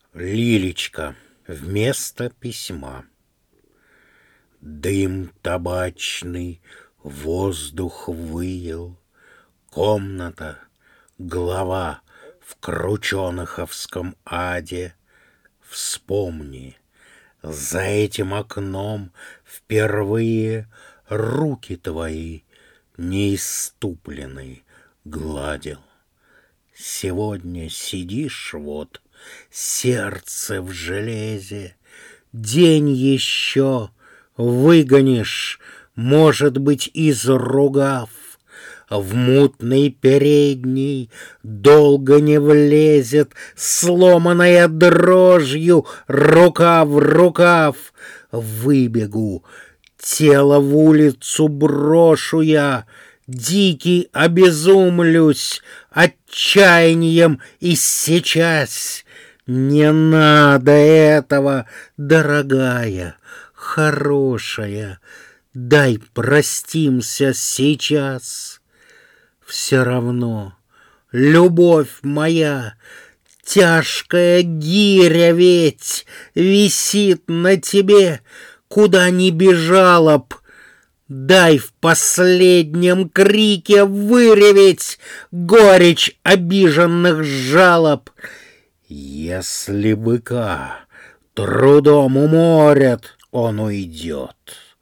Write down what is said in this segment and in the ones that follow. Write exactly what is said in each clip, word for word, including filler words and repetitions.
Лилечка вместо письма. Дым табачный воздух выел, комната, глава в крученаховском аде. Вспомни, за этим окном впервые руки твои неиступленный гладил. Сегодня сидишь вот, сердце в железе, день еще выгонишь, может быть, изругав. В мутный передний долго не влезет сломанная дрожью рука в рукав. Выбегу, тело в улицу брошу я, дикий обезумлюсь отчаянием иссечась. Не надо этого, дорогая, хорошая, дай простимся сейчас. Все равно, любовь моя, тяжкая гиря ведь висит на тебе, куда ни бежала б. Дай в последнем крике выреветь горечь обиженных жалоб. Если быка трудом уморят, он уйдет,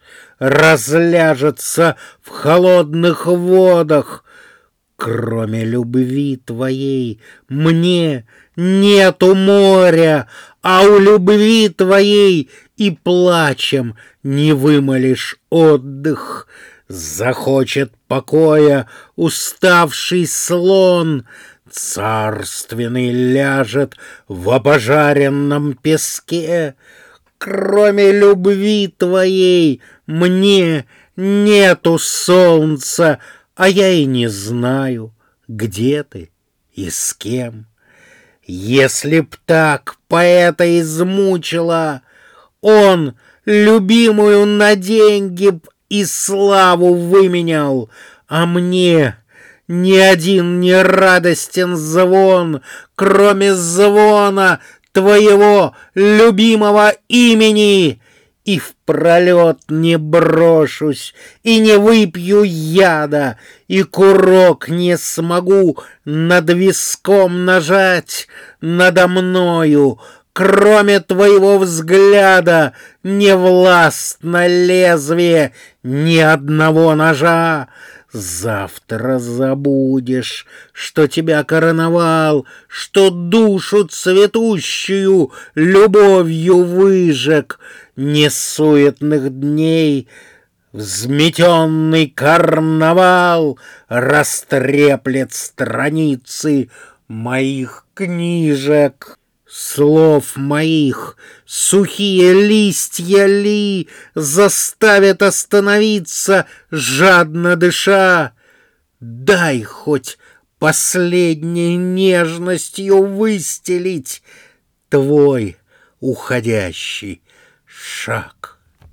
разляжется в холодных водах. Кроме любви твоей мне нету моря, а у любви твоей и плачем не вымолишь отдых. Захочет покоя уставший слон, царственный ляжет в обожаренном песке. Кроме любви твоей мне нету солнца, а я и не знаю, где ты и с кем. Если б так поэта измучила, он любимую на деньги б и славу выменял, а мне ни один не радостен звон, кроме звона твоего любимого имени. И в пролет не брошусь, и не выпью яда, и курок не смогу над виском нажать. Надо мною, кроме твоего взгляда, не властно лезвие ни одного ножа. Завтра забудешь, что тебя короновал, что душу цветущую любовью выжег. Несуетных дней взметенный карнавал растреплет страницы моих книжек. Слов моих сухие листья ли заставят остановиться, жадно дыша? Дай хоть последней нежностью выстелить твой уходящий шаг.